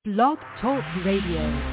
Blog Talk Radio.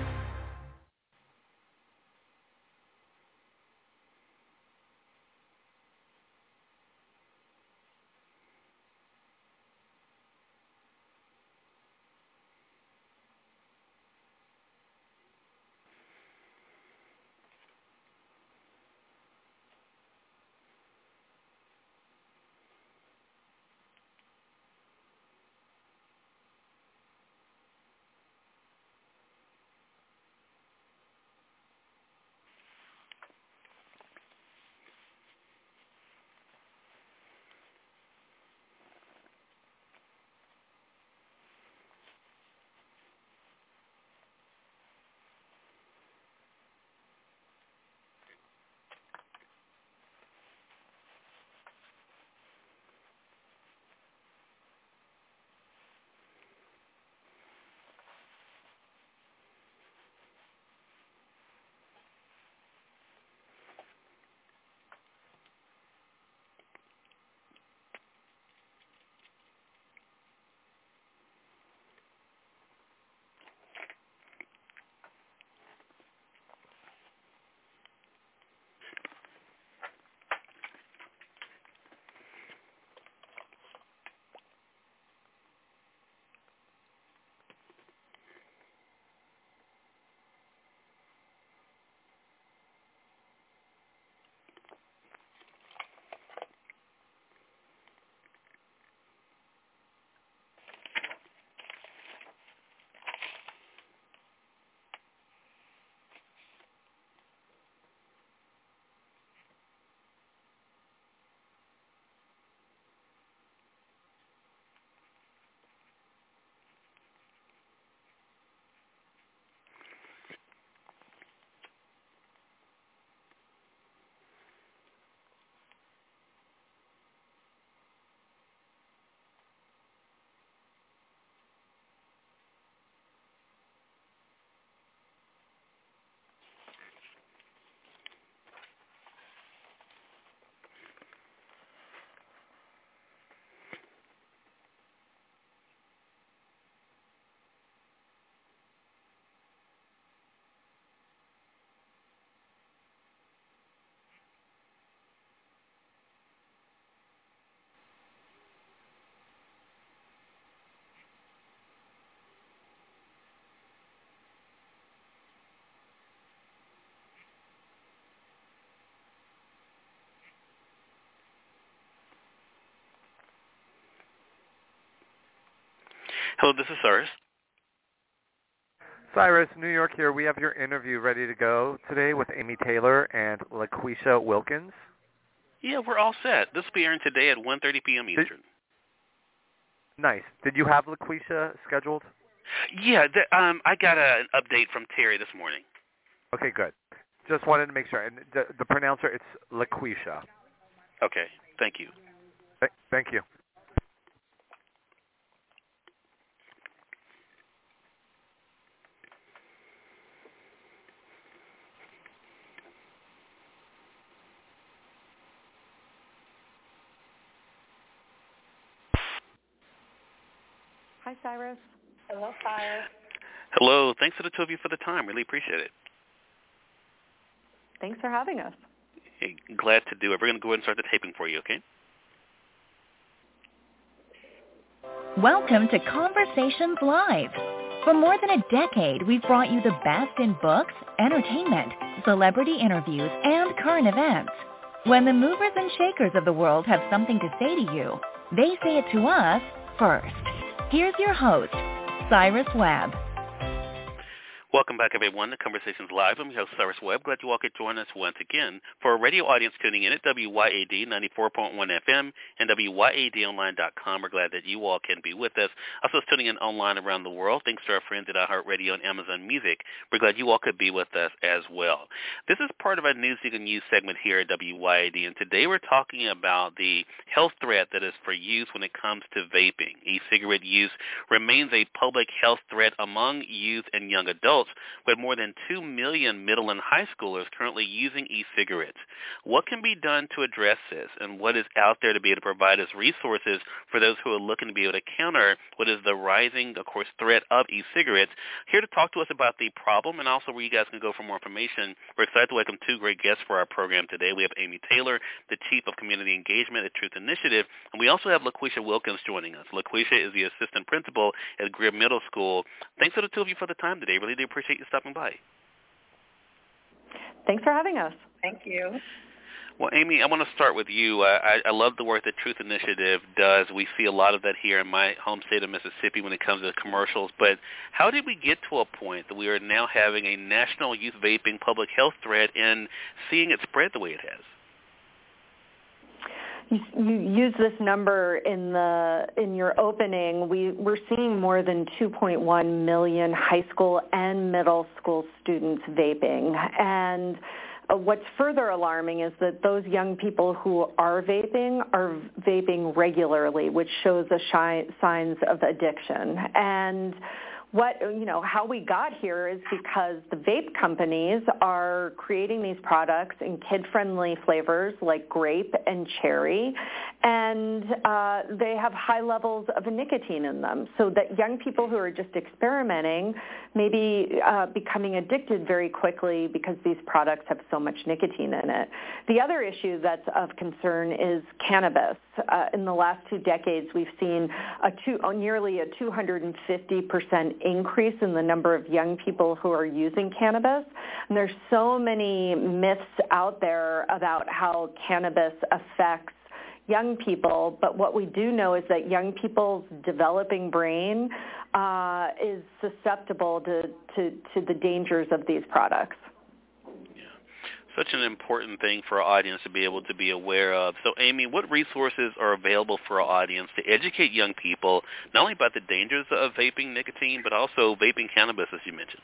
Hello, this is Cyrus. Cyrus, New York here. We have your interview ready to go today with Amy Taylor and LaQuisha Wilkins. Yeah, we're all set. This will be airing today at 1:30 p.m. Eastern. Nice. Did you have LaQuisha scheduled? Yeah, I got an update from Terry this morning. Okay, good. Just wanted to make sure. And the pronouncer, it's LaQuisha. Okay, thank you. Thank you. Hi, Cyrus. Hello, Cyrus. Hello. Thanks to the two of you for the time. Really appreciate it. Thanks for having us. Hey, glad to do it. We're going to go ahead and start the taping for you, okay? Welcome to Conversations Live. For more than a decade, we've brought you the best in books, entertainment, celebrity interviews, and current events. When the movers and shakers of the world have something to say to you, they say it to us first. Here's your host, Cyrus Webb. Welcome back, everyone, to Conversations Live. I'm your host, Cyrus Webb. Glad you all could join us once again. For our radio audience tuning in at WYAD 94.1 FM and WYADonline.com, we're glad that you all can be with us. Also tuning in online around the world, thanks to our friends at iHeartRadio and Amazon Music. We're glad you all could be with us as well. This is part of our News You Can Use segment here at WYAD, and today we're talking about the health threat that is for youth when it comes to vaping. E-cigarette use remains a public health threat among youth and young adults. adults, with more than 2 million middle and high schoolers currently using e-cigarettes. What can be done to address this, and what is out there to be able to provide as resources for those who are looking to be able to counter what is the rising, of course, threat of e-cigarettes? Here to talk to us about the problem and also where you guys can go for more information, we're excited to welcome two great guests for our program today. We have Amy Taylor, the Chief of Community Engagement at Truth Initiative, and we also have LaQuisha Wilkins joining us. LaQuisha is the Assistant Principal at Greer Middle School. Thanks to the two of you for the time today. Really do appreciate you stopping by. Thanks for having us. Thank you. Well, Amy, I want to start with you. I love the work that Truth Initiative does. We see a lot of that here in my home state of Mississippi when it comes to commercials. But how did we get to a point that we are now having a national youth vaping public health threat and seeing it spread the way it has? You use this number in your opening. We're seeing more than 2.1 million high school and middle school students vaping. And what's further alarming is that those young people who are vaping regularly, which shows the signs of addiction. And how we got here is because the vape companies are creating these products in kid-friendly flavors like grape and cherry, and they have high levels of nicotine in them, so that young people who are just experimenting may be becoming addicted very quickly because these products have so much nicotine in it. The other issue that's of concern is cannabis. In the last 2 decades, we've seen nearly a 250% increase in the number of young people who are using cannabis. And there's so many myths out there about how cannabis affects young people, but what we do know is that young people's developing brain is susceptible to the dangers of these products. Such an important thing for our audience to be able to be aware of. So, Amy, what resources are available for our audience to educate young people, not only about the dangers of vaping nicotine, but also vaping cannabis, as you mentioned?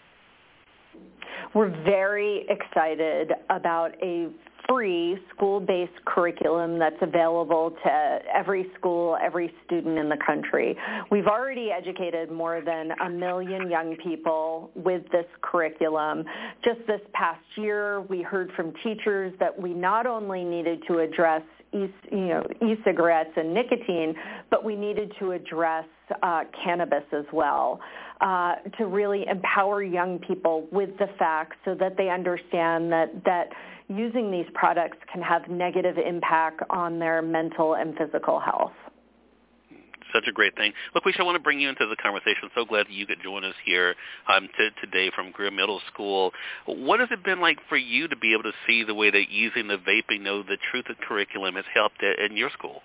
We're very excited about a free school-based curriculum that's available to every school, every student in the country. We've already educated more than 1 million young people with this curriculum. Just this past year, we heard from teachers that we not only needed to address e-cigarettes and nicotine, but we needed to address cannabis as well, to really empower young people with the facts so that they understand that using these products can have negative impact on their mental and physical health. Such a great thing. LaQuisha, I want to bring you into the conversation. So glad that you could join us here today from Greer Middle School. What has it been like for you to be able to see the way that using the vaping, the truth of curriculum has helped in your school?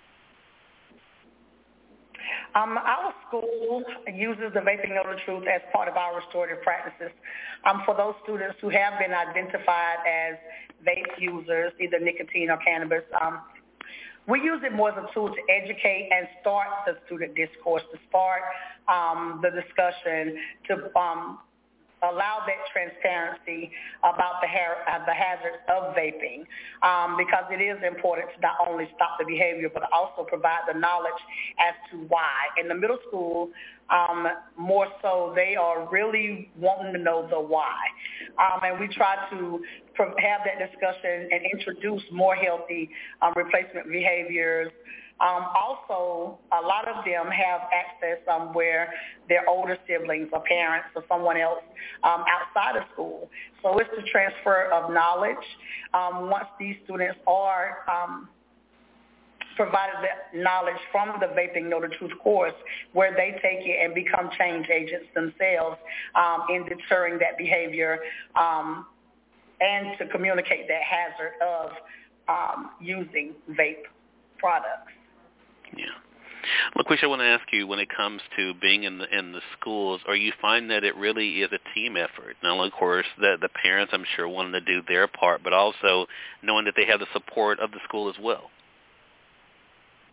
Our school uses the Vaping Know the Truth as part of our restorative practices. For those students who have been identified as vape users, either nicotine or cannabis, we use it more as a tool to educate and start the student discourse, to start the discussion, to allow that transparency about the hazards of vaping, because it is important to not only stop the behavior, but also provide the knowledge as to why. In the middle school, more so, they are really wanting to know the why. And we try to have that discussion and introduce more healthy replacement behaviors. Also, a lot of them have access where their older siblings or parents or someone else outside of school. So it's the transfer of knowledge. Once these students are provided that knowledge from the Vaping Know the Truth course, where they take it and become change agents themselves in deterring that behavior and to communicate that hazard of using vape products. Yeah. LaQuisha, I want to ask you, when it comes to being in the schools, are you finding that it really is a team effort? Not only, of course, the parents, I'm sure, wanting to do their part, but also knowing that they have the support of the school as well?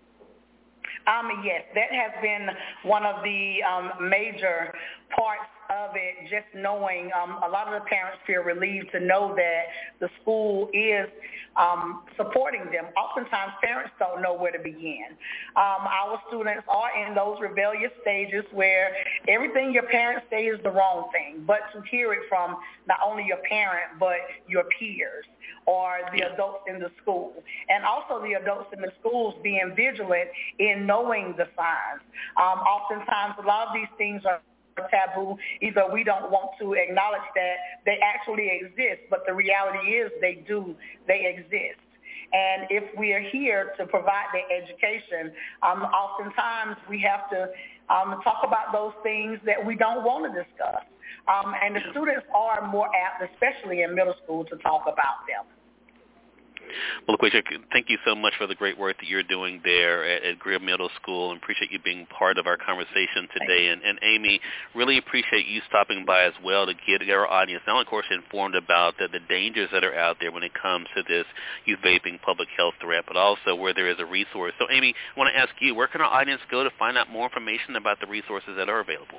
Yes, that has been one of the major parts of it, just knowing, a lot of the parents feel relieved to know that the school is supporting them. Oftentimes, parents don't know where to begin. Our students are in those rebellious stages where everything your parents say is the wrong thing, but to hear it from not only your parent, but your peers or the adults in the school, and also the adults in the schools being vigilant in knowing the signs. Oftentimes, a lot of these things are taboo. Either we don't want to acknowledge that they actually exist, but the reality is they exist. And if we are here to provide the education, oftentimes we have to talk about those things that we don't want to discuss. And the students are more apt, especially in middle school, to talk about them. Well, LaQuisha, thank you so much for the great work that you're doing there at Greer Middle School, and appreciate you being part of our conversation today. And Amy, really appreciate you stopping by as well to get our audience, not only, of course, informed about the dangers that are out there when it comes to this youth vaping public health threat, but also where there is a resource. So, Amy, I want to ask you, where can our audience go to find out more information about the resources that are available?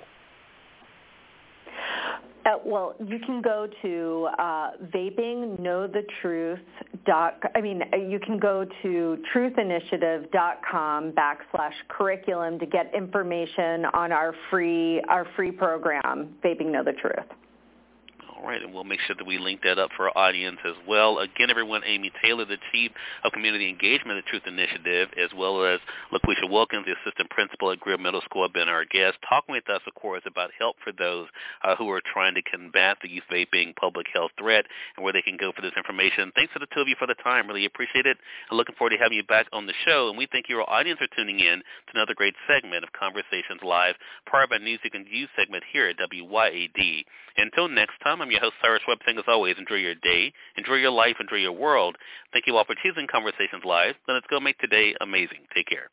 Well, you can go to you can go to truthinitiative.com/curriculum to get information on our free program, Vaping Know the Truth. All right, and we'll make sure that we link that up for our audience as well. Again, everyone, Amy Taylor, the Chief of Community Engagement at Truth Initiative, as well as LaQuisha Wilkins, the Assistant Principal at Greer Middle School, have been our guests, talking with us, of course, about help for those who are trying to combat the youth vaping public health threat and where they can go for this information. Thanks to the two of you for the time. Really appreciate it. I'm looking forward to having you back on the show, and we thank your audience for tuning in to another great segment of Conversations Live, part of our Music and Views segment here at WYAD. Until next time, I'm your host, Cyrus Webb, saying as always, enjoy your day, enjoy your life, enjoy your world. Thank you all for choosing Conversations Live. Let's go make today amazing. Take care.